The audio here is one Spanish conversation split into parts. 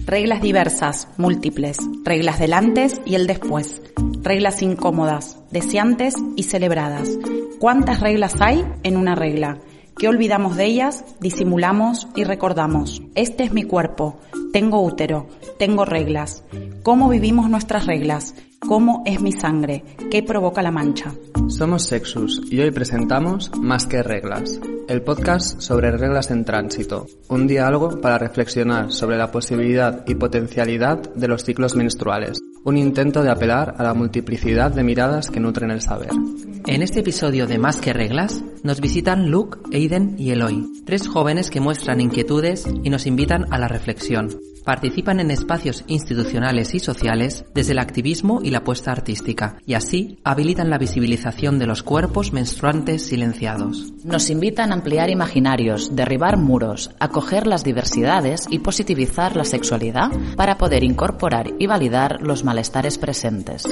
Reglas diversas, múltiples, reglas del antes y el después, reglas incómodas, deseantes y celebradas. ¿Cuántas reglas hay en una regla? ¿Qué olvidamos de ellas, disimulamos y recordamos? Este es mi cuerpo, tengo útero, tengo reglas. ¿Cómo vivimos nuestras reglas? ¿Cómo es mi sangre? ¿Qué provoca la mancha? Somos Sexus y hoy presentamos Más que Reglas, el podcast sobre reglas en tránsito, un diálogo para reflexionar sobre la posibilidad y potencialidad de los ciclos menstruales, un intento de apelar a la multiplicidad de miradas que nutren el saber. En este episodio de Más que Reglas, nos visitan Luke, Aiden y Eloy, tres jóvenes que muestran inquietudes y nos invitan a la reflexión. Participan en espacios institucionales y sociales desde el activismo y la apuesta artística, y así habilitan la visibilización de los cuerpos menstruantes silenciados. Nos invitan a ampliar imaginarios, derribar muros, acoger las diversidades y positivizar la sexualidad para poder incorporar y validar los malestares presentes.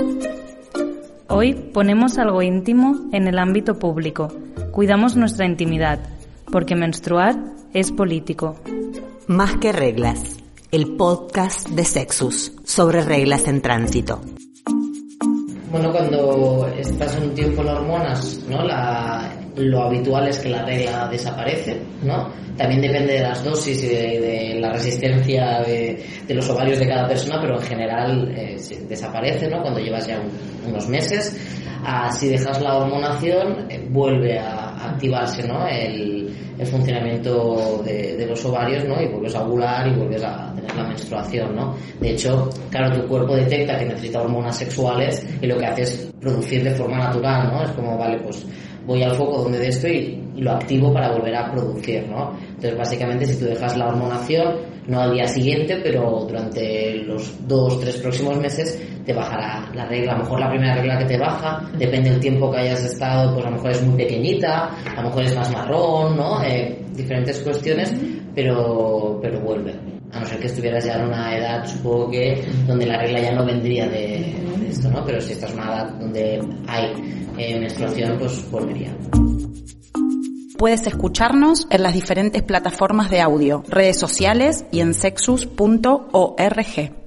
Hoy ponemos algo íntimo en el ámbito público. Cuidamos nuestra intimidad, porque menstruar es político. Más que Reglas, el podcast de Sexus sobre reglas en tránsito. Bueno, cuando estás en un tiempo en hormonas, ¿no? Lo habitual es que la regla desaparece, ¿no? También depende de las dosis y de la resistencia de los ovarios de cada persona, pero en general desaparece, ¿no? Cuando llevas ya unos meses. Si dejas la hormonación, vuelve a activarse, ¿no? El funcionamiento de los ovarios, ¿no? Y vuelves a ovular y vuelves a tener la menstruación, ¿no? De hecho, claro, tu cuerpo detecta que necesita hormonas sexuales y lo que hace es producir de forma natural, ¿no? Es como, vale, pues voy al foco donde de esto y lo activo para volver a producir, ¿no? Entonces, básicamente, si tú dejas la hormonación, no al día siguiente, pero durante los 2-3 próximos meses te bajará la regla. A lo mejor la primera regla que te baja, depende del tiempo que hayas estado, pues a lo mejor es muy pequeñita, a lo mejor es más marrón, ¿no? Diferentes cuestiones, pero vuelve. A no ser que estuvieras ya en una edad, supongo que, donde la regla ya no vendría de esto, ¿no? Pero si estás en una edad donde hay menstruación, pues volvería. Puedes escucharnos en las diferentes plataformas de audio, redes sociales y en sexus.org.